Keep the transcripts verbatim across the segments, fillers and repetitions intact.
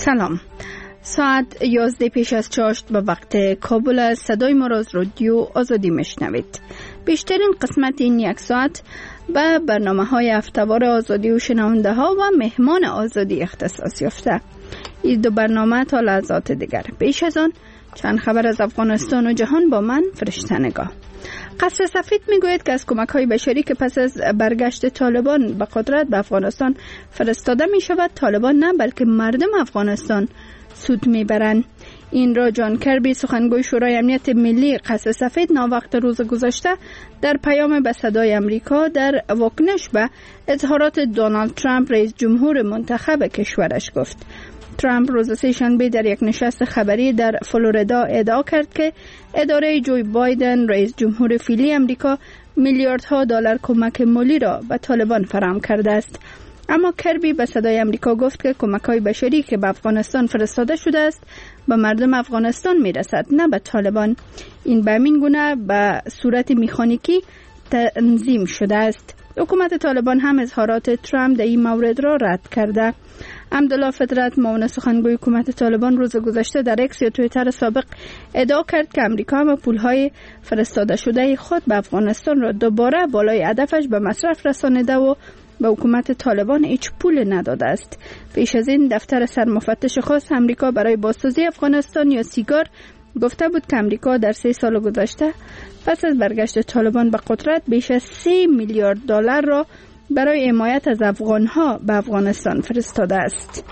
سلام. ساعت یازده پیش از چاشت به وقت کابل است. صدای ما را از رادیو آزادی میشنوید. بیشترین قسمت این یک ساعت به برنامه های هفته‌وار آزادی و شنونده ها و مهمان آزادی اختصاص یافته. این دو برنامه تا لحظات دیگر. پیش از آن چند خبر از افغانستان و جهان با من فرشته نگاه. قصر سفید میگوید که از کمک‌های بشری که پس از برگشت طالبان به قدرت به افغانستان فرستاده می شود، طالبان نه بلکه مردم افغانستان سود میبرند. این را جان کربی، سخنگوی شورای امنیت ملی قصر سفید، ناوقت روز گذشته در پیام به صدای امریکا در واکنش به اظهارات دونالد ترامپ رئیس جمهور منتخب کشورش گفت. ترامپ روز سه‌شنبه در یک نشست خبری در فلوریدا ادعا کرد که اداره جو بایدن رئیس جمهور فعلی امریکا میلیاردها دلار کمک مالی را به طالبان فراهم کرده است. اما کربی به صدای امریکا گفت که کمک‌های بشری که به افغانستان فرستاده شده است به مردم افغانستان میرسد، نه به طالبان. این به همین گونه به صورت مکانیکی تنظیم شده است. حکومت طالبان هم اظهارات ترامپ در این مورد را رد کرده. عبدالله فطرت، معاون سخنگوی حکومت طالبان، روز گذشته در اکس یا توییتر سابق ادعا کرد که امریکا هم پولهای فرستاده شده خود به افغانستان را دوباره بالای هدفش به مصرف رسانیده و به حکومت طالبان هیچ پول نداده است. پیش از این دفتر سرمفتش خاص امریکا برای بازسازی افغانستان یا سیگار گفته بود که امریکا در سه سال گذشته پس از برگشت طالبان به قدرت بیش از سه میلیارد دلار را برای حمایت از افغانها به افغانستان فرستاده است.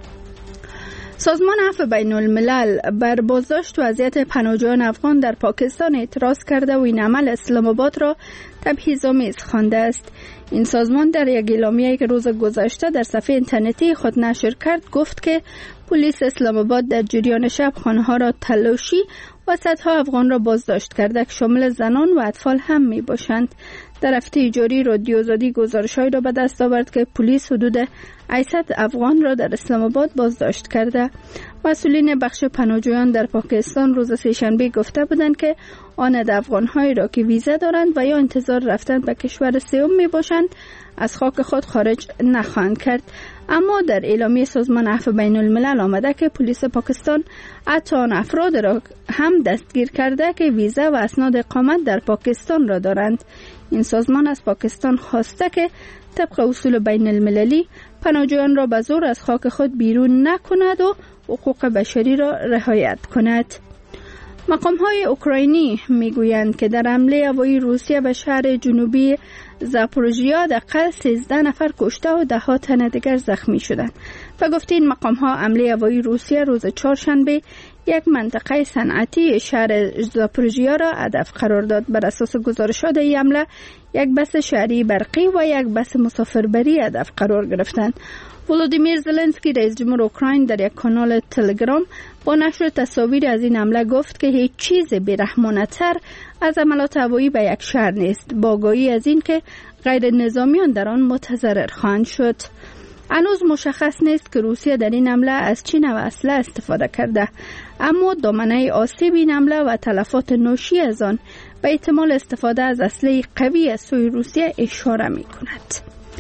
سازمان عفو بین الملل بر بازداشت وضعیت پناهجویان افغان در پاکستان اعتراض کرده و این عمل اسلام آباد را تبعیض‌آمیز خوانده است. این سازمان در یک اعلامیه‌ای که روز گذشته در صفحه اینترنتی خود نشر کرد گفت که پلیس اسلام آباد در جریان شب خانه‌ها را تلاشی و صدها افغان را بازداشت کرده که شامل زنان و اطفال هم می باشند. در هفته جاری رادیو آزادی گزارش‌هایی را به دست آورد که پلیس حدود هشتصد افغان را در اسلام آباد بازداشت کرده. مسئولین بخش پناهجویان در پاکستان روز سه‌شنبه گفته بودند که آن افغان‌هایی را که ویزا دارند و یا انتظار رفتن به کشور سوم میباشند از خاک خود خارج نخواهند کرد. اما در اعلامیه سازمان عفو بین الملل آمده که پلیس پاکستان حتی آن افراد را هم دستگیر کرده که ویزا و اسناد اقامت در پاکستان را دارند. این سازمان از پاکستان خواسته که طبق اصول بین المللی پناهجویان را به زور از خاک خود بیرون نکند و حقوق بشری را رعایت کند. مقام‌های اوکراینی میگویند که در حمله هوایی روسیه به شهر جنوبی زاپوروژیا حداقل سیزده نفر کشته و ده ها تن دیگر زخمی شدند. و گفته این مقام‌ها حمله هوایی روسیه روز چهارشنبه یک منطقه صنعتی شهر زاپوروژیا را هدف قرار داد. بر اساس گزارشات این حمله یک بس شهری برقی و یک بس مسافربری هدف قرار گرفتند. ولودیمیر زلنسکی رئیس جمهور اوکراین در یک کانال تلگرام با نشر تصاویر از این حمله گفت که هیچ چیز بی‌رحمانه‌تر از حملات هوایی به یک شهر نیست، با آگاهی از این که غیر نظامیان در آن متضرر خواهند شد. هنوز مشخص نیست که روسیه در این حمله از چه نوع اسلحه استفاده کرده، اما دامنه آسیب این حمله و تلفات ناشی از آن به احتمال استفاده از اسلحه قوی از سوی روسیه اشاره می کند.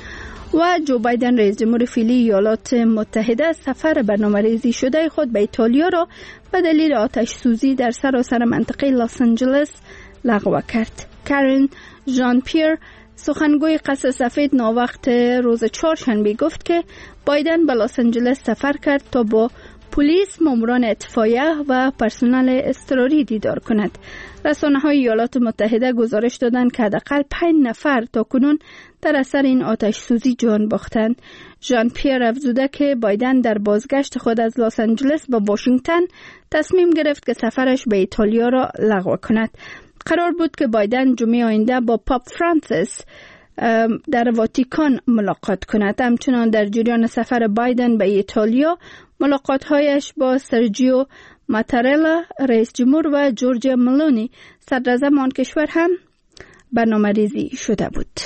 و جو بایدن رئیس جمهور فعلی ایالات متحده سفر برنامه‌ریزی شده خود به ایتالیا را به دلیل آتش سوزی در سراسر منطقه لس آنجلس لغو کرد. کارین ژان پیر، سخنگوی قصر سفید، ناوقت روز چهارشنبه گفت که بایدن به لس آنجلس سفر کرد تا با پلیس، ماموران اطفاییه و پرسنل اضطراری دیدار کند. رسانه‌های ایالات متحده گزارش دادند که حداقل پنج نفر تاکنون در اثر این آتش سوزی جان باختند. ژان پیر افزوده که بایدن در بازگشت خود از لس آنجلس به واشنگتن تصمیم گرفت که سفرش به ایتالیا را لغو کند. قرار بود که بایدن جمعه آینده با پاپ فرانسیس در واتیکان ملاقات کند. همچنان در جریان سفر بایدن به ایتالیا ملاقات‌هایش با سرجیو ماتارلا رئیس جمهور و جورجیا ملونی صدراعظم آن کشور هم برنامه‌ریزی شده بود.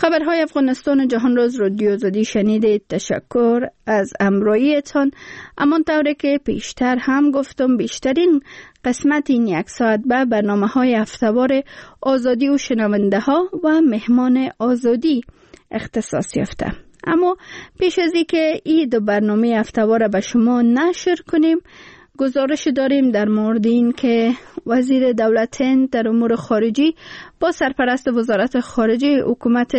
خبرهای افغانستان و جهان روز رادیو آزادی شنیدید. تشکر از همراهیتان. همانطور که پیشتر هم گفتم بیشترین قسمت این یک ساعت به برنامه های هفته‌وار آزادی و شنونده ها و مهمان آزادی اختصاص یافته. اما پیش از اینکه این دو برنامه هفته‌وار به شما نشر کنیم، گزارش داریم در مورد این که وزیر دولت هند در امور خارجی با سرپرست وزارت خارجه حکومت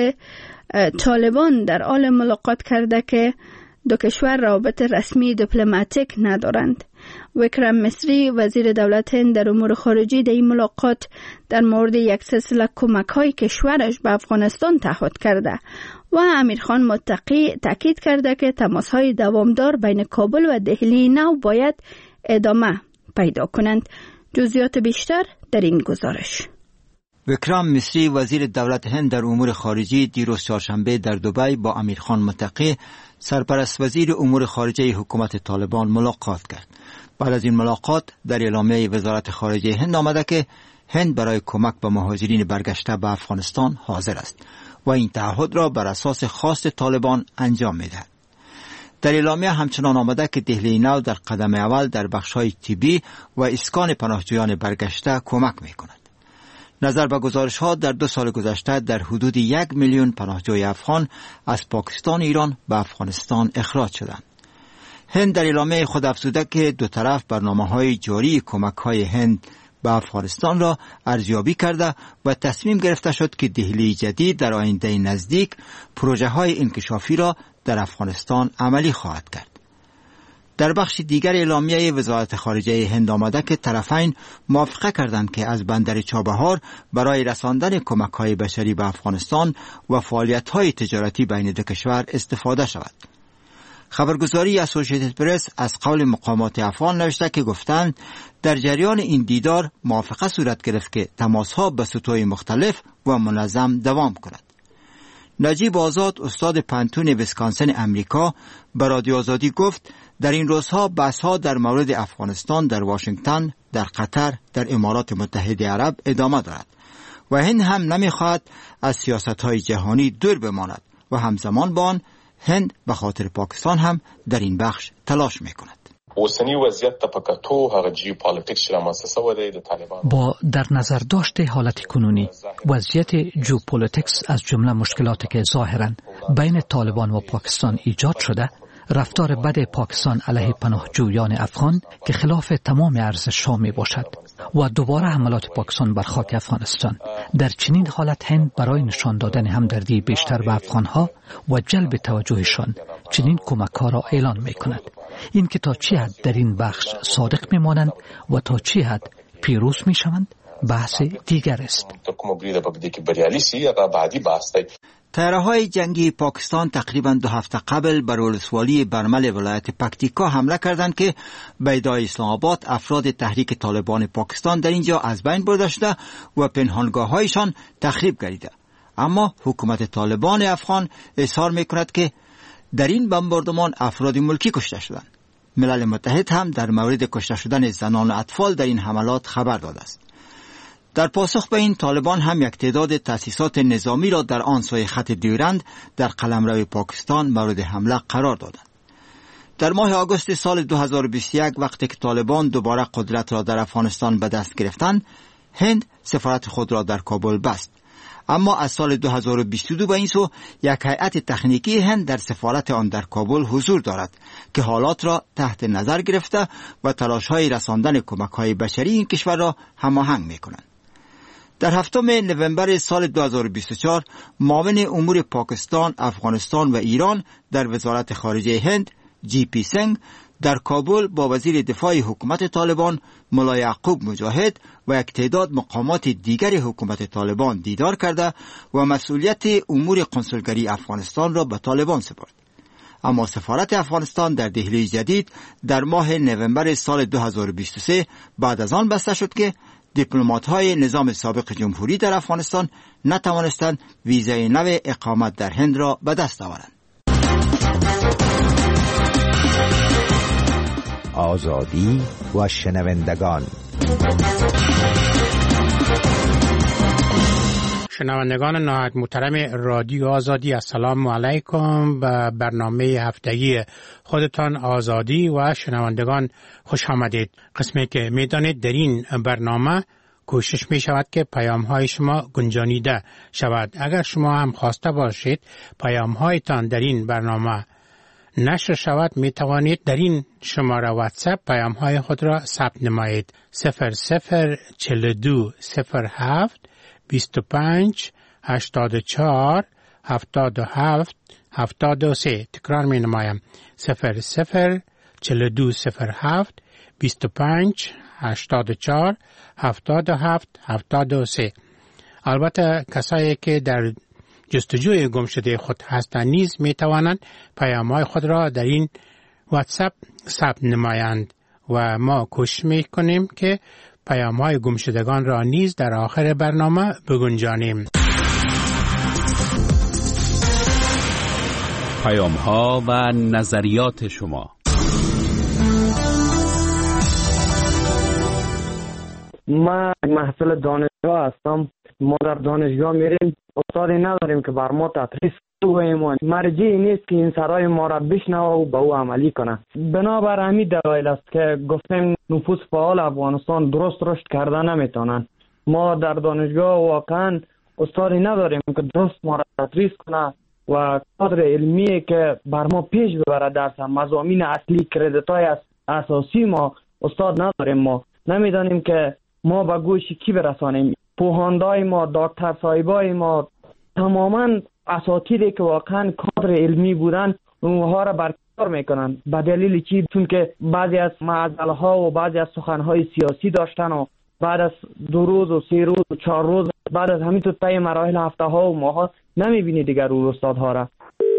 طالبان در حال ملاقات کرده که دو کشور روابط رسمی دیپلماتیک ندارند. وکرم مصری وزیر دولت هند در امور خارجی در این ملاقات در مورد یک سلسله کمک‌های کشورش به افغانستان تعهد کرده و امیرخان متقی تاکید کرده که تماس‌های دوامدار بین کابل و دهلی نو باید ادامه پیدا کنند. جزئیات بیشتر در این گزارش. وکرم مصری وزیر دولت هند در امور خارجی دیروز چهارشنبه در دبی با امیرخان متقی سرپرست وزیر امور خارجه حکومت طالبان ملاقات کرد. بعد از این ملاقات در اعلامیه وزارت خارجه هند آمده که هند برای کمک به مهاجرین برگشته به افغانستان حاضر است و این تعهد را بر اساس خواست طالبان انجام می‌دهد. در اعلامیه همچنان آمده که دهلی نو در قدم اول در بخش‌های طبی و اسکان پناهجویان برگشته کمک می‌کند. نظر به گزارش‌ها در دو سال گذشته در حدود یک میلیون پناهجوی افغان از پاکستان و ایران به افغانستان اخراج شدند. هند در اعلامیه خود افزوده که دو طرف برنامه‌های جاری کمک‌های هند به افغانستان را ارزیابی کرده و تصمیم گرفته شد که دهلی جدید در آینده نزدیک پروژه‌های انکشافی را در افغانستان عملی خواهد کرد. در بخش دیگر اعلامیه وزارت خارجه هند آمده که طرفین موافقه کردند که از بندر چابهار برای رساندن کمک‌های بشری به افغانستان و فعالیت‌های تجارتی بین دو کشور استفاده شود. خبرگزاری اسوسییتد پرس از قول مقامات افغان نوشته که گفتند در جریان این دیدار موافقه صورت گرفت که تماس‌ها به سطوح مختلف و منظم دوام کند. نجیب آزاد استاد پانتون ویسکانسن امریکا به رادیو آزادی گفت در این روزها بحث‌ها در مورد افغانستان در واشنگتن، در قطر، در امارات متحده عرب ادامه دارد و هند هم نمی‌خواهد از سیاست‌های جهانی دور بماند و همزمان با آن هند به خاطر پاکستان هم در این بخش تلاش می‌کند. اوسنی وضعیت ته پکاتو هغه جیوپالیټکس چې رامنځته شوی دی د طالبان با در نظر داشت حالت کنونی وضعیت جیوپالیټکس از جمله مشکلاتی که ظاهراً بین طالبان و پاکستان ایجاد شده، رفتار بد پاکستان علیه پناهجویان افغان که خلاف تمام ارزش‌ها می باشد و دوباره حملات پاکستان بر خاک افغانستان. در چنین حالت هند برای نشان دادن همدردی بیشتر به افغانها و جلب توجهشان چنین کمک‌ها را اعلان می کند. این که تا چه حد در این بخش صادق می مانند و تا چه حد پیروز می شوند بحث دیگر است. طیاره‌های جنگی پاکستان تقریباً دو هفته قبل بر ولسوالی برمل ولایت پکتیکا حمله کردند که به ادعای اسلام آباد افراد تحریک طالبان پاکستان در اینجا از بین برده شده و پنهانگاه‌هایشان تخریب گردیده. اما حکومت طالبان افغان اظهار می‌کند که در این بمباردمان افراد ملکی کشته شدند. ملل متحد هم در مورد کشته شدن زنان و اطفال در این حملات خبر داده است. در پاسخ به این طالبان هم یک تعداد تأسیسات نظامی را در آن سوی خط دیورند در قلمرو پاکستان مورد حمله قرار دادند. در ماه آگوست سال دو هزار و بیست و یک وقتی که طالبان دوباره قدرت را در افغانستان به دست گرفتند، هند سفارت خود را در کابل بست. اما از سال دو هزار و بیست و دو به این سو یک هیئت تکنیکی هند در سفارت آن در کابل حضور دارد که حالات را تحت نظر گرفته و تلاش‌های رساندن کمک‌های بشری این کشور را هماهنگ می‌کنند. در هفتم نوامبر سال دو هزار و بیست و چهار معاون امور پاکستان، افغانستان و ایران در وزارت خارجه هند جی پی سنگ در کابل با وزیر دفاع حکومت طالبان ملا یعقوب مجاهد و یک تعداد مقامات دیگر حکومت طالبان دیدار کرده و مسئولیت امور کنسولگری افغانستان را به طالبان سپرد. اما سفارت افغانستان در دهلی جدید در ماه نوامبر سال دو هزار و بیست و سه بعد از آن بسته شد که دیپلمات‌های نظام سابق جمهوری در افغانستان نتوانستند ویزای نو اقامت در هند را به دست آورند. آزادی و شنوندگان، شنوندگان نهایت محترم رادیو آزادی، السلام علیکم. به برنامه هفتگی خودتان آزادی و شنوندگان خوش آمدید. قسمی که میدانید در این برنامه کوشش می شود که پیام های شما گنجانیده شود. اگر شما هم خواسته باشید پیام هایتان در این برنامه نشر شود، می توانید در این شماره واتساپ پیام های خود را ثبت نمایید. صفر صفر چهل و دو صفر هفت بیست و پنج هشتاد و چهار هفتاد و هفت هفتاد و سه. تکرار می نمایم. صفر صفر چهل و دو صفر هفت بیست و پنج هشتاد و چهار هفتاد و هفت هفتاد و سه. البته کسایی که در جستجوی گم شده خود هستند نیز می توانند پیام‌های خود را در این واتساپ ثبت نمایند و ما کوشش می کنیم که پیام‌های گم شدگان را نیز در آخر برنامه بگنجانیم. پیام‌ها و نظریات شما. ما محصول دانشگاه هستم. ما در دانشگاه میریم، استادی نداریم که بر ما تدریس کنه. مرجعی نیست که این سرای ما را بشنوه و به او عملی کنه. بنابر همین دلایل است که گفتیم نفوذ فعال افغانستان درست رشد کرده نمیتونن. ما در دانشگاه واقعا استادی نداریم که درست ما را تدریس کنه و کادر علمی که بر ما پیش ببره درس مضامین اصلی کردیت‌های اساسی ما استاد نداریم. ما نمیدانیم که ما به گوش کی برسانیم. پوهاندای ما، دکتر صاحبای ما، تماما اساتیدی که واقعا کادر علمی بودن اونها را برکنار میکنن. به دلیل چی؟ چون که بعضی از معضله ها و بعضی از سخن های سیاسی داشتن و بعد از دو روز و سه روز و چهار روز بعد از همین تو طی مراحل هفته ها و ماه ها نمیبینی دیگر اون استادها را.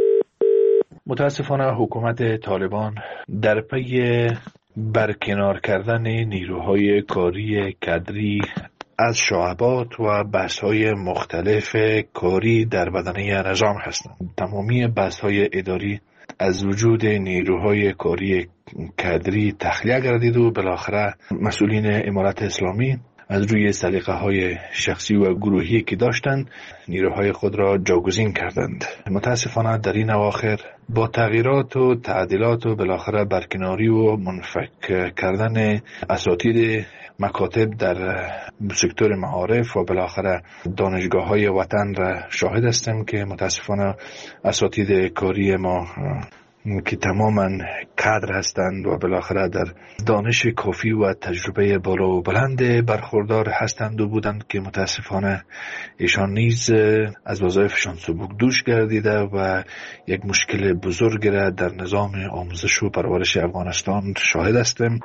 متاسفانه حکومت طالبان در پی برکنار کردن نیروهای کاری کادری از شعبات و بحث‌های مختلف کاری در بدنه نظام هستند. تمامی بحث‌های اداری از وجود نیروهای کاری کادری تخلیه گردید و بالاخره مسئولین امارت اسلامی از روی سلیقه‌های شخصی و گروهی که داشتند نیروهای خود را جاگزین کردند. متاسفانه در این اواخر با تغییرات و تعدیلات و بالاخره برکناری و منفک کردن اساتید مکاتب در سکتور معارف و بالاخره دانشگاه‌های وطن را شاهد هستیم که متاسفانه اساتید کاری ما که تماما کادر هستند و بالاخره در دانش کافی و تجربه بالا و بلند برخوردار هستند و بودند که متاسفانه ایشان نیز از وظایفشان سبک دوش گردیده و یک مشکل بزرگ را در نظام آموزش و پرورش افغانستان شاهد هستیم.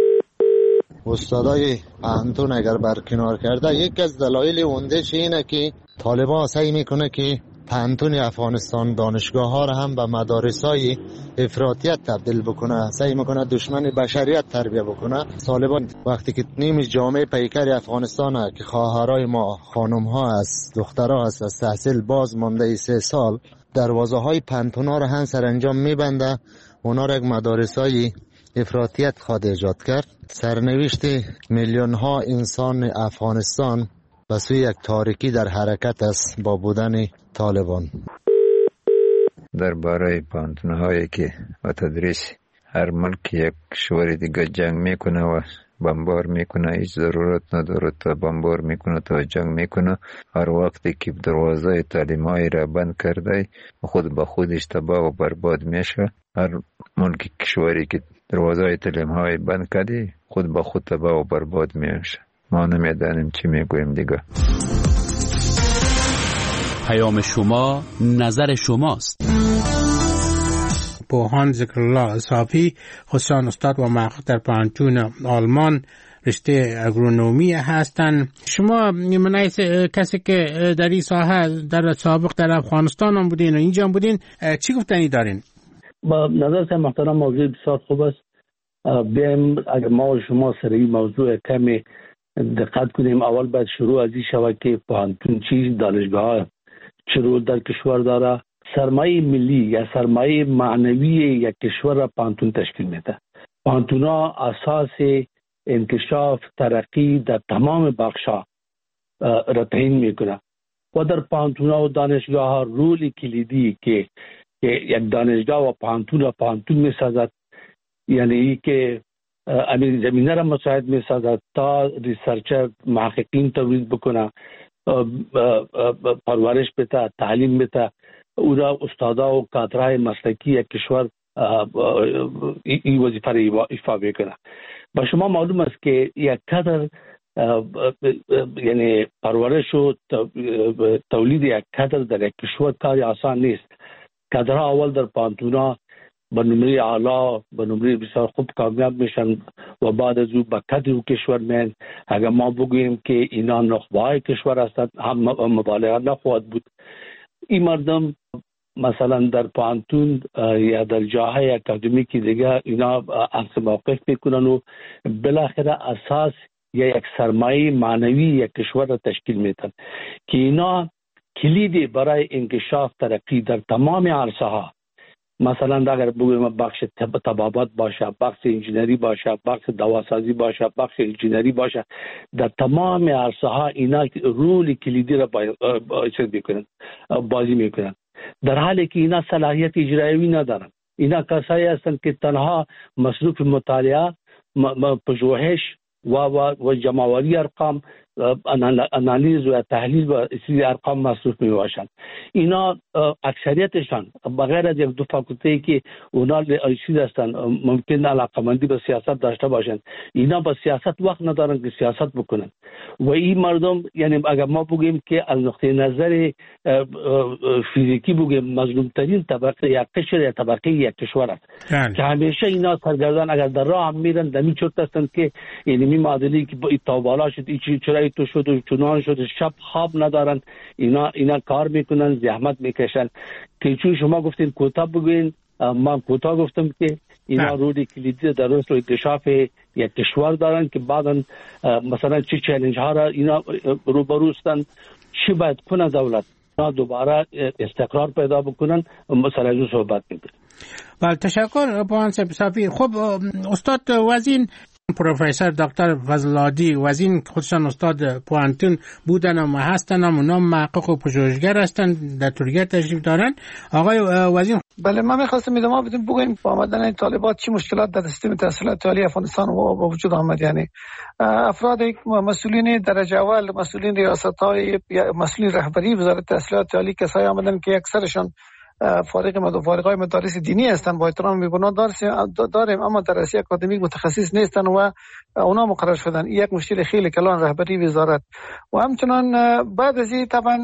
استادای پانتون اگر برکنار کرده، یک از دلایل اوندهش اینه که طالبان سعی میکنه که پانتون افغانستان دانشگاه ها را هم به مدارس های افراطیت تبدیل بکنه، سعی میکنه دشمن بشریت تربیه بکنه. طالبان وقتی که نیم جامعه پیکر افغانستان که خواهرای ما خانم ها است، دخترها است، از تحصیل باز مانده سه سال، دروازه های پانتون ها را هم سرانجام میبنده، اونا را یک مدارس های افراطیت خواد ایجاد کرد. سرنوشت میلیون ها انسان افغانستان به سوی یک تاریکی در حرکت است با بودن طالبان. درباره پانتون‌هایی که و تدریس هر ملک یک کشور دیگه جنگ میکنه و بمبار میکنه، هیچ ضرورت نداره تا بمبار میکنه تا جنگ میکنه. هر وقتی که دروازه تعلیم‌های را بند کرده خود به خودش تباه و برباد میشه. هر ملک کشوری که دروازه تعلیم‌های بند کرده خود به خود تباه و برباد میشه. ما نمیدانیم چی میگویم دیگه. پیام شما نظر شماست. پوهان ذکرالله صافی، خصوصا استاد و محقق در پانتون آلمان رشته اگرونومی هستند. شما من کسی که در این ساحه در سابق در افغانستان هم بودین و اینجا هم بودین، چی گفتنی دارین؟ با نظر محترم موضوع بسیار خوب است. بیایم اگر ما و شما سر این موضوع کمی دقت کنیم. اول باید شروع از این شود که پانتون چیز، دانشگاه چه رول در کشور داره. سرمایه ملی یا سرمایه معنوی یک کشور را پانتون تشکیل میده. پانتون ها اساس انکشاف ترقی در تمام بخشا را تعیین میکنه. و در پانتون‌ها و دانشگاه‌ها رولی کلیدی که یک دانشگاه و پانتون و پانتون می‌سازد، یعنی که امیر زمینه را مساعد می‌سازد تا ریسرچر محققین تولید بکنه، پرورش بده، تعلیم بده، او را استادا و کادرهای مسلکی یک کشور این وظیفه را ایفا بکنه. با شما معلوم است که یک کادر یعنی پرورش و تولید یک کادر در یک کشور کاری آسان نیست. کادرها اول در پانتونا به نمره اعلا به نمره بسیار خوب کامیاب میشن و بعد از او به کادر کشور میان. اگر ما بگوییم که اینا نخبه‌های کشور هستند هم مبالغه نخواهد بود. این مردم مثلا در پانتون یا در جاهای اکادمیکی دیگه اینا عکس موقف میکنن و بالاخره اساس یا یک سرمایه معنوی یک کشور را تشکیل میدن که اینا کلیدی برای انکشاف ترقی در تمام عرصه ها، مثلا اگر بگویم بخش طبابت باشه، بخش انجینری باشه، بخش دواسازی باشه، بخش انجینری باشه، در تمام عرصه ها اینا رول کلیدی را بازی میکنن، در حالی که اینا صلاحیت اجرایی ندارن. اینا کسایی هستند که تنها مصروف مطالعه، پژوهش و و و جمع‌آوری ارقام، انالیز و تحلیل و اصلی ارقام مصروف می باشند. اینا اکثریتشان بغیر از یک دو فاکولته که اونا چیز هستند ممکن علاقه‌مندی به سیاست داشته باشند، اینا با سیاست وقت ندارن که سیاست بکنن. و این مردم یعنی اگر ما بگیم که از نقطه نظر فیزیکی بگیم مظلوم ترین طبقه یک قشر یا طبقه یک کشور است که همیشه اینا سرگردان اگر در راه هم میرن دمی چرت هستند که یعنی می معادلی که تا بالا شد این چرا تو شد و چنان شد، شب خواب ندارن، اینا اینا کار میکنن، زحمت میکشن که چون شما گفتین کوتاه بگوین، من کوتاه گفتم که اینا روی کلیدی در رشد و انکشاف یک کشور دارن که بعدا مثلا چه چالش ها را اینا روبرو هستند، چی باید کنه دولت تا دوباره استقرار پیدا بکنن، مثلا از صحبت میکنن. بله تشکر پوان صافی. خب استاد وزین پروفسور دکتر فضل‌العادی وزین خودشان استاد پوانتون بودن و هستن، اونا محقق و پژوهشگر هستن، در ترکیه تشریف دارن. آقای وزین بله من می‌خواستم ادامه بدم بگویم با آمدن طالبات چه مشکلات در سیستم تحصیلات عالی افغانستان با وجود آمد. یعنی افراد مسئولین درجه اول، مسئولین ریاست‌های، مسئولین رهبری وزارت تحصیلات عالی کسایی آمدن که اکثرشان فارغ مد فارغای مدارس دینی هستند، با احترام میگویم داریم اما درسی اکادمیک متخصص نیستند و اونا مقرر شدن. یک مشکل خیلی کلان رهبری وزارت و همچنان بعد از این طبعا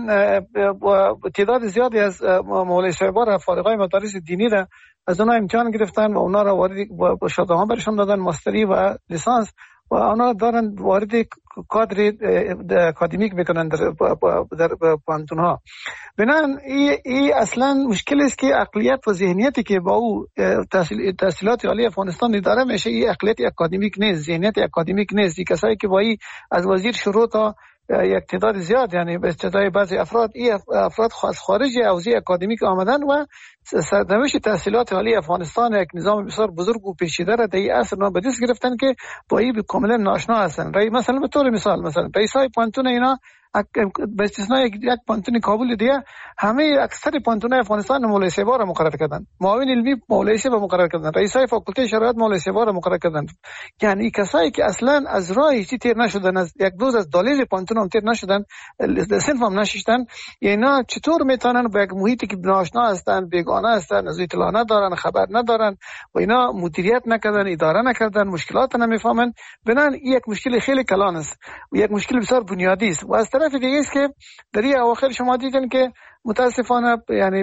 تعداد زیادی از مولای صاحبان فارغای مدارس دینی را از اونا امتحان گرفتن و اونا را وارد شهادت‌ها برشون دادن، ماستری و لیسانس، و اونا دارن وارد کادر اکادمیک میکنن در در پانتون ها. بنابراین این اصلا مشکل است که عقلیت و ذهنیتی که با او تحصیل تحصیلات عالی افغانستان داره میشه، این عقلیت اکادمیک نیست، ذهنیت اکادمیک نیست. کسایی که با این از وزیر شروع تا یک تعداد زیاد یعنی به استدای بعضی افراد این افراد از خارج حوزه اکادمیک آمدن و سرنوشت تحصیلات عالی افغانستان یک نظام بسیار بزرگ و پیچیده را در این عصر نو به دست گرفتن که با این کاملا ناآشنا هستند. مثلا به طور مثال مثلا رئیسای پانتون اینا به استثنای یک پانتون کابل دیگه همه اکثر پانتون‌های افغانستان مولای صاحبا را مقرر کردن، معاون علمی مولای صاحب مقرر کردن، رئیسای فاکولته شرایط مولای صاحبا را مقرر کردن. یعنی کسایی که اصلا از راهی چی تیر نشدن، از یک دوز از دلیل پانتون هم تیر نشدن، صنف هم نشستن، اینا چطور میتونن با یک محیطی که ناآشنا هستن، بیگانه هستن، از اطلاع ندارن، خبر ندارن و اینا مدیریت نکردن، اداره نکردن، مشکلات نمیفهمن. بنان یک مشکل خیلی کلان است و یک مشکل بسیار بنیادی است. و از طرف دیگه است که در این اواخر شما دیدن که متاسفانه یعنی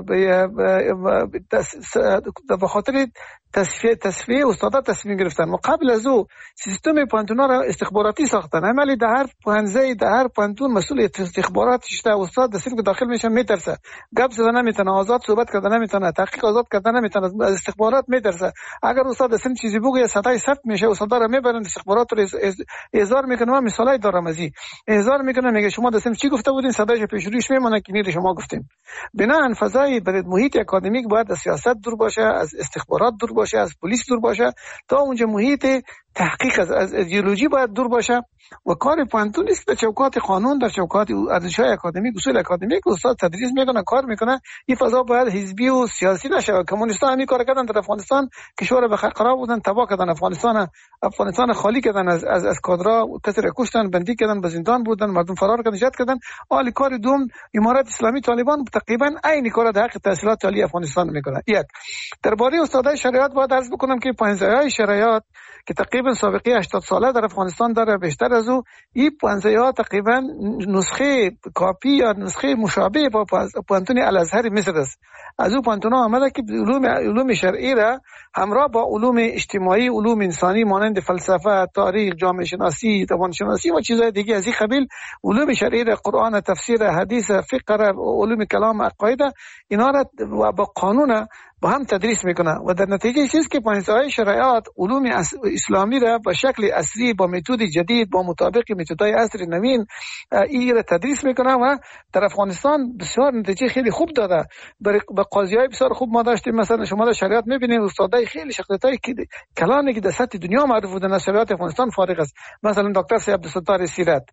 به خاطر تصفیه تصفیه استادا تصمیم گرفتن و قبل از او سیستم پانتونا را استخباراتی ساختن. عملی در هر پانزه در هر پانتون مسئول استخبارات شده، استاد دستیم که داخل میشه میترسه، گپ زدن نمیتونه، آزاد صحبت کردن نمیتونه، تحقیق آزاد کردن نمیتونه، از استخبارات میترسه. اگر استاد دستیم چیزی بگه صدای ثبت میشه، استادا را میبرن استخبارات رو احضار میکنه. من مثالای دارم از این احضار میکنه، میگه شما دستیم چی گفته بودین، صدایش پیش روش میمونه که نیری شما گفتین. بنابراین فضای برای محیط اکادمیک باید از سیاست دور باشه، از استخبارات دور باشه، از پلیس دور باشه، تا اونجا محیط تحقیق از, از ایدئولوژی باید دور باشه و کار پانتون نیست در چوکات قانون، در چوکات ارزش‌های اکادمیک، اصول اکادمیک استاد تدریس میکنه، کار میکنه. این فضا باید حزبی و سیاسی نشه. کمونیست‌ها همین کار کردن در افغانستان، کشور به خراب بودن، تباه کردن افغانستان، افغانستان خالی کردن از از, از کادرها، کسر کشتن، بندی کردن، به زندان بودن، مردم فرار کردن، نجات کردن. حالی کار دوم امارات اسلامی طالبان تقریبا عین کار در حق تحصیلات عالی افغانستان میکنه. یک درباره استادای شریعت باید عرض بکنم که پنجاه شریعت که تقریبا سابقه هشتاد ساله در افغانستان داره، بیشتر از او این پنجاه تقریبا نسخه کاپی یا نسخه مشابه با پانتون الازهر مصر است. از او پانتون آمده که علوم علوم شرعی را همراه با علوم اجتماعی، علوم انسانی مانند فلسفه، تاریخ، جامعه شناسی، روان شناسی و چیزهای دیگه از این قبیل، علوم شرعی را، قرآن، تفسیر، حدیث، فقه را، علوم کلام، عقاید، اینا را با قانون با هم تدریس میکنه و در نتیجه چیز که پانزده شرایط علوم اسلامی را به شکل اصلی با متد جدید با مطابق متدهای عصر نوین این را تدریس میکنه و در افغانستان بسیار نتیجه خیلی خوب داده. به قاضیای بسیار خوب ما داشتیم، مثلا شما در شریعت میبینید استادای خیلی شخصیتای کلانی که در سطح دنیا معروف بودن از شریعت افغانستان فارغ است. مثلا دکتر سید عبدالستار سیرت،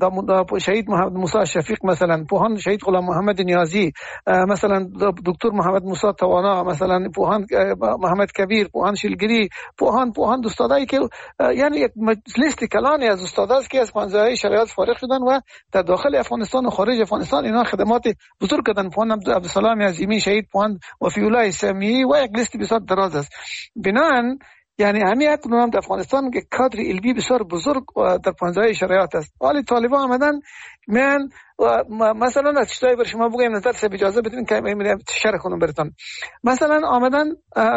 شهید محمد موسی شفیق، مثلا پوهان شهید غلام محمد نیازی، مثلا دکتر محمد موسی توانا، مثلا پوهان محمد کبیر، پوهان شیلگری، پوهان پوهان استادایی که یعنی یک لیست کلانی از استاداست که از پنجاه شریعت فارغ شدن و در داخل افغانستان و خارج افغانستان اینا خدمات بزرگ کردن. پوهان عبدالسلام عظیمی شهید، پوهان وفی الله سامی و یک لیست بسیار دراز است. بنان یعنی همین کنون در افغانستان که کادر علمی بسیار بزرگ در پنجاه شریعت است. حالی طالبان آمدن من مثلا از چیزایی بر شما بگویم نظر سه اجازه بدین که من شرح کنم براتون. مثلا آمدن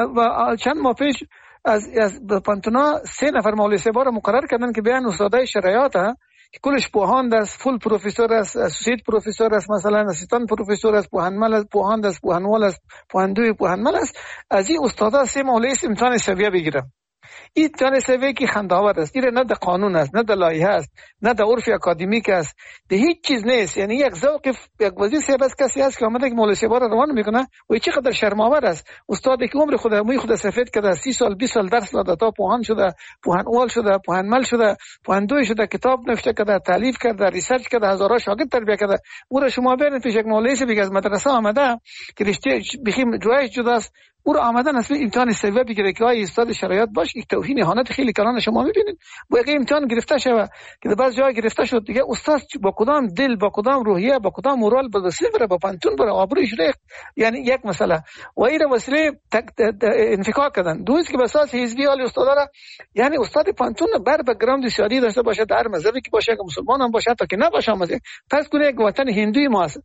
و چند ماه پیش از از پانتونا سه نفر مولوی سه بار مقرر کردن که بیان استادای شریعت که کلش پوهان است، فول پروفسور است، اسوسییت پروفسور است، مثلا اسیستان پروفسور است، پوهنمل است، پوهاند است، پوهنوال است، پوهندوی پوهنمل است. از این استادا سه مولوی امتحان سویه بگیرن. این امتحان سویه که خنده‌آور است. این نه در قانون است، نه در لایحه است، نه در عرف اکادمیک است، ده هیچ چیز نیست. یعنی یک ذوق یک وزیر صاحب است، کسی است که اومده که مولوی سه بار روان میکنه و چقدر شرم‌آور است. استادی که عمر خود موی خود سفید کرده، سی سال بیست سال درس داده تا پوهان شده، پوهنوال شده، پوهنمل شده، پوهندوی شده، کتاب نوشته کرده، تالیف کرده، ریسرچ کرده، هزارها شاگرد تربیت کرده. او را شما ببینید پیش یک مولوی که از مدرسه آمده که رشته بخیم جایش جداست، او را آمدن اصلا امتحان سویه بگیره که آیا استاد شریعت باش. یک توهین اهانت خیلی کلان شما میبینید. با یک امتحان گرفته شده که در بعض جای گرفته شد دیگه استاد با کدام دل، با کدام روحیه، با کدام مورال به وسیله بره، با پانتون بره، آبروش ریخت. یعنی یک مسئله و این وسیله انفکاک کردن. دوست که به اساس حزبی حال استاد را، یعنی استاد پانتون بر بک‌گراند سیاسی داشته باشه، در مذهبی که باشه، که مسلمان هم باشه، تا که نباشه مزه پس کنه یک وطن هندوی ماست،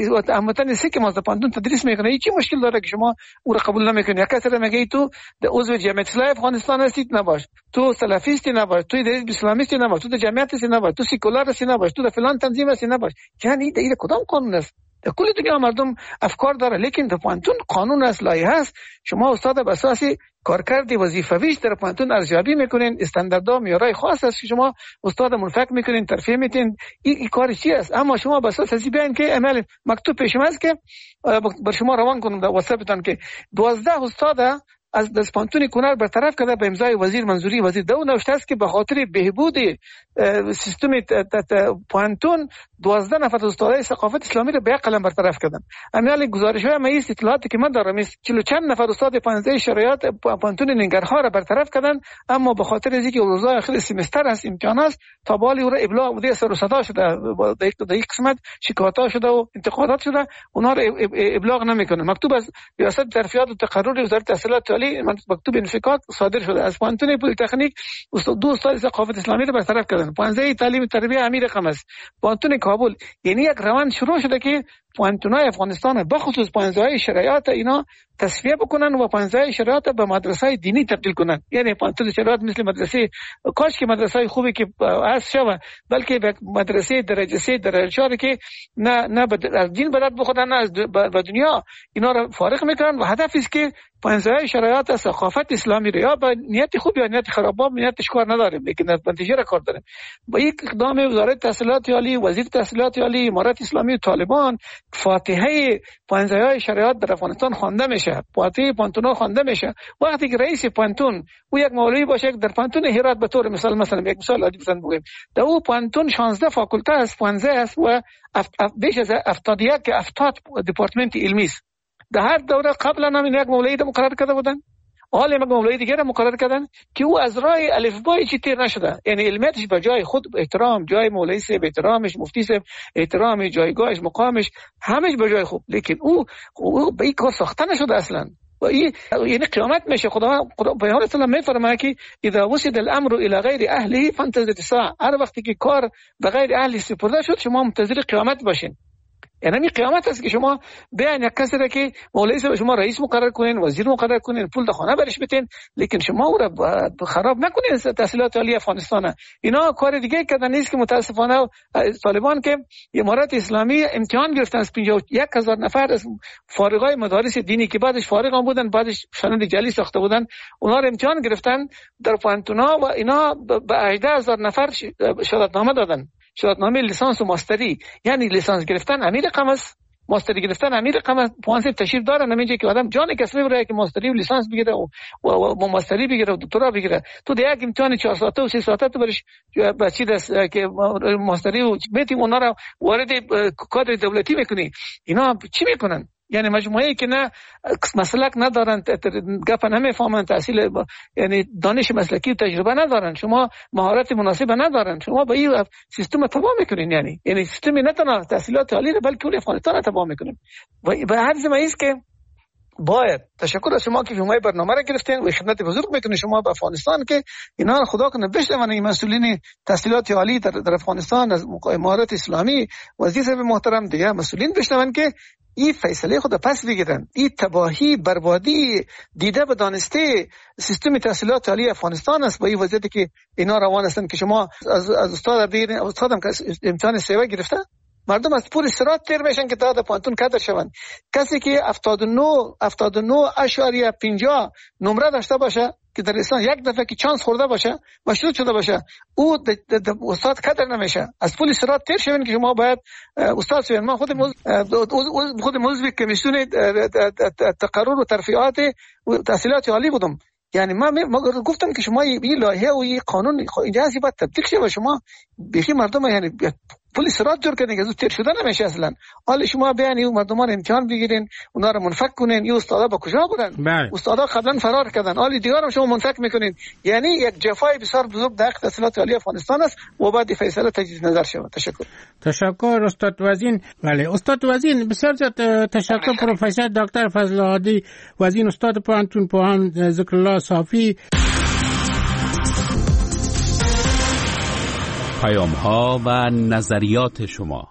وطن سیک ما در پانتون تدریس میکنه. هیچ مشکل داره که شما او را قبول نمیکنی؟ یک کسی میگه تو عضو جمعیت اسلامی افغانستان هستی نباش، تو سلفیستی نباش، تو در اسلامیستی نباش، تو در جمعیت هستی نباش، تو سیکولار هستی نباش، تو در فلان تنظیم هستی نباش. یعنی این کدام قانون است؟ در کل دیگه مردم افکار داره، لیکن در پانتون قانون است، لایحه است. شما استاد به اساس کارکرد وظیفویش در پانتون ارزیابی میکنین، استانداردها معیارهای خاص است که شما استاد منفک میکنین، ترفیع میتین. این ای کار چی است؟ اما شما به اساس ازی بیان که عمل مکتوب پیش است که بر شما روان کنم در واتساپتون که دوازده استاد از دست پانتون کنار برطرف کرده به امضای وزیر منظوری وزیر. دو نوشته است که به خاطر بهبود سیستم پانتون دوازده نفر استادای ثقافت اسلامی را به قلم برطرف کردن. امیال گزارش‌های مئیس اطلاعاتی که من دارم است چهل چند نفر استاد پانزده شریعت پانتون ننگرهار را برطرف کردن، اما به خاطر از اینکه روزهای آخر سمستر است، امتحان است، تا بالی او را ابلاغ بوده، سر و صدا شده، در یک قسمت شکایات شده و انتقادات شده، اونها را ابلاغ نمیکنه. مکتوب از ریاست ترفیعات و تقرر وزارت تحصیلات عالی مکتوب انفکاک صادر شده. از پانتون پلی تکنیک دو استاد ثقافت اسلامی را برطرف کردن. پانزده تعلیم تربیت امیر رقم است. پانتون کابل، یعنی یک روند شروع شده که پانتونای افغانستان بخصوص پانزده شریعت اینا تصفیه بکنن و پانزده شریعت به مدرسه دینی تبدیل کنن. یعنی پانزده شریعت مثل مدرسه کاش که مدرسه خوبی که از شوه، بلکه مدرسه درجه سه درجه چهار که نه نه از دین بلد بخودن، نه از به دنیا، اینا رو فارغ میکنن و هدف است که پانزده شریعت ثقافت اسلامی رو یا با نیت خوب یا نیت خراب، با نیتش کار نداریم، لیکن از نتیجه را کار داریم. با یک اقدام وزارت تحصیلات عالی، وزیر تحصیلات عالی، امارات اسلامی و طالبان فاتحه پانزده شریعت در افغانستان خوانده میشه، فاتحه پانتونا خوانده میشه. وقتی که رئیس پانتون او یک مولوی باشه در پانتون هرات به طور مثال مثلا یک مثال عادی بزنم بگیم در او پانتون شانزده فاکولته است، پانزده است و بیش از هفتاد و یک که هفتاد دپارتمنت علمی است. در هر دوره قبلا هم یک مولوی را مقرر کرده بودن، حالا یک مولوی دیگه را مقرر کردن که او از راه الفبای چی تیر نشده، یعنی علمیتش به جای خود احترام، جای مولوی صاحب احترامش، مفتی صاحب احترام، جایگاهش، مقامش همش به جای خوب، لیکن او او به این کار ساخته نشده اصلا. و این یعنی قیامت میشه. خدا خدا پیامبر صلی الله میفرماید که اذا وصل الامر الى غیر اهله فانتظر الساعه، هر وقتی که کار به غیر اهل سپرده شد شما منتظر قیامت باشین. یعنی این قیامت است که شما بیان یک کسی را که مولوی صاحب شما رئیس مقرر کنین، وزیر مقرر کنین، پول در خانه برش بتین، لیکن شما او را خراب نکنین تحصیلات عالی افغانستان. اینا کار دیگه کردن نیست که متاسفانه طالبان که امارات اسلامی امتحان گرفتن از پنجاه و یک هزار نفر از فارغای مدارس دینی که بعدش فارغ هم بودن، بعدش سند جعلی ساخته بودن، اونا را امتحان گرفتن در پانتونا و اینا به هجده هزار نفر شهادتنامه دادن، شهادتنامه لیسانس و ماستری. یعنی لیسانس گرفتن امیر رقم است، ماستری گرفتن امیر رقم است. پوانسیب تشریف دارن همینجا که آدم جان کسری بره که ماستری و لیسانس بگیره و, و, و ماستری بگیره و دکترا بگیره. تو در یک امتحان چهار ساعته و سه ساعته تو برش بچی دست که ماستری و میتی اونا را وارد کادر دولتی میکنی. اینا چی میکنن؟ یعنی مجموعه‌ای که نه مسلک ندارن، گپ نمیفهمن، تحصیل یعنی دانش مسلکی و تجربه ندارن، شما مهارت مناسب ندارن، شما با این سیستم تباه میکنین. یعنی یعنی سیستم نه تنها تحصیلات عالی بلکه کل افغانستان تباه میکنین. و به هر زمینه است که باید تشکر از شما که شما برنامه را گرفتین و خدمت بزرگ میکنین شما به افغانستان که اینا خدا کنه بشنون این مسئولین تحصیلات عالی در, در افغانستان از امارات اسلامی وزیر صاحب محترم دیگه مسئولین بشنون که این فیصله خود پس بگیرن. این تباهی بربادی دیده به دانسته سیستم تحصیلات عالی افغانستان است با این وضعیتی که اینا روان هستند که شما از از استاد بگیرین. استادم که امتحان سیوا گرفته مردم از پور استرات تیر میشن که تا در پانتون کادر شوند. کسی که هفتاد و نه اشاریه پنجاه نمره داشته باشه که در لیسانس یک دفعه که چانس خورده باشه مشروط شده باشه او استاد کادر نمیشه. از پول استرات تیر شوند که شما باید استاد شوید. من خود موز... خود موضوع کمیسیون تقرر و ترفیعات و تحصیلات عالی بودم. یعنی من ما گفتم که شما این لایحه و این قانون اینجا هستی باید تطبیق شه و شما بیخی مردم یعنی پول استرات جور کنین که از تیر شده نمیشه اصلا. حالا شما بیانی و مردمان امتحان بگیرین اونا رو منفک کنین. این استادا با کجا بودن؟ بله. استادا قبلا فرار کردن، حالا دیگه هم شما منفک میکنین. یعنی یک جفای بسیار بزرگ در تحصیلات عالی افغانستان است و بعد فیصله تجدید نظر شود. تشکر. تشکر استاد وزین. بله استاد وزین بسیار زیاد تشکر. پروفسور دکتر فضل هادی وزین استاد پانتون پوهان ذکر الله صافی. پیام ها و نظریات شما.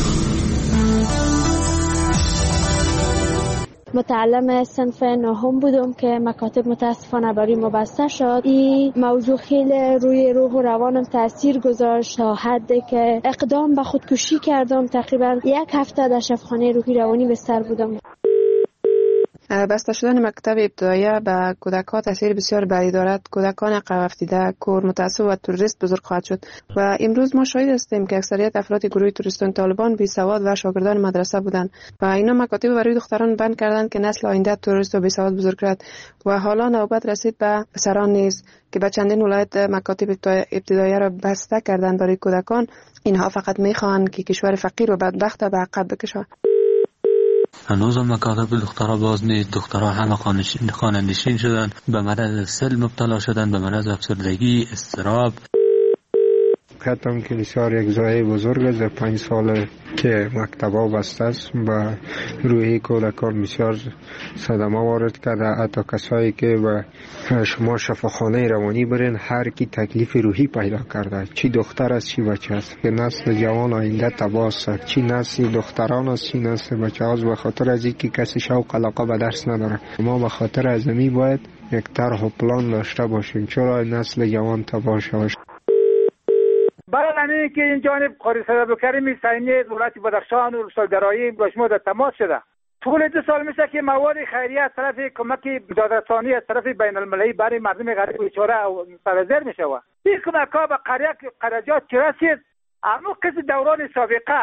متعلم صنف نهم بودم که مکاتب متاسفانه برای ما بسته شد. این موضوع خیلی روی روح و روانم تاثیر گذاشت تا حدی که اقدام به خودکشی کردم. تقریبا یک هفته در شفاخانه روحی روانی بستر بودم. بسته شدن مکتب ابتدایی به کودکان تاثیر بسیار بدی دارد. کودکان عقب افتاده، کور، متعصب و تروریست بزرگ خواهد شد و امروز ما شاهد هستیم که اکثریت افراد گروه تروریستان طالبان بی سواد و شاگردان مدرسه بودند و اینا مکاتب برای دختران بند کردند که نسل آینده تروریست و بی سواد بزرگ کرد و حالا نوبت رسید به پسران نیز که به چندین ولایت مکاتب ابتدایی را بسته کردند برای کودکان. اینها فقط میخواهند که کشور فقیر و بدبخت به عقب بکشند. هنوز هم مکاتب دخترها باز نیست. دخترها همه خانه‌نشین شدن، به مرض سل مبتلا شدن، به مرض افسردگی، اضطراب. کتم که بسیار یک زایه بزرگ است. پنج سال که مکتبا بسته است و روحی کودکان بسیار صدمه وارد کرده. حتی کسایی که به شما شفاخانه روانی برین هر کی تکلیف روحی پیدا کرده، چی دختر است چی بچه است، که نسل جوان آینده تباه است. چی نسل دختران است چی نسل بچه است، به خاطر از اینکه کسی شوق علاقه به درس نداره. ما به خاطر از می باید یک طرح و پلان داشته باشیم چرا نسل جوان تباه شود. برای همین که این جانب قاری صدابکریم سینی دولت بدخشان و روستاگرایی با شما در تماس شده. طول دو سال میشه که مواد خیریه از طرف کمک دادرسانی از طرف بین المللی برای مردم غریب و بیچاره سرازیر میشه. این کمک ها به قریه قرجات چه رسید؟ اما کسی دوران سابقه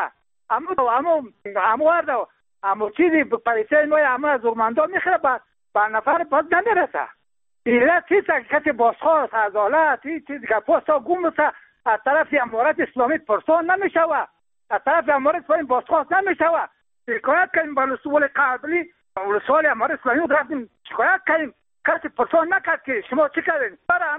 اما اما اما ورد اما چیزی پیسه ما اما از زورمندا میخره بعد با نفر باز نمیرسه. اینا چیز کسی بازخواست عدالت این چیزی که پاستا گم بسه از طرف امارات اسلامی پرسان نمیشوه، از طرف امارات اسلامی بازخواست نمیشوه. شکایت کردیم با رسول قبلی رسول امارات اسلامی رفتیم شکایت کردیم کسی پرسان نکرد که شما چی کردین.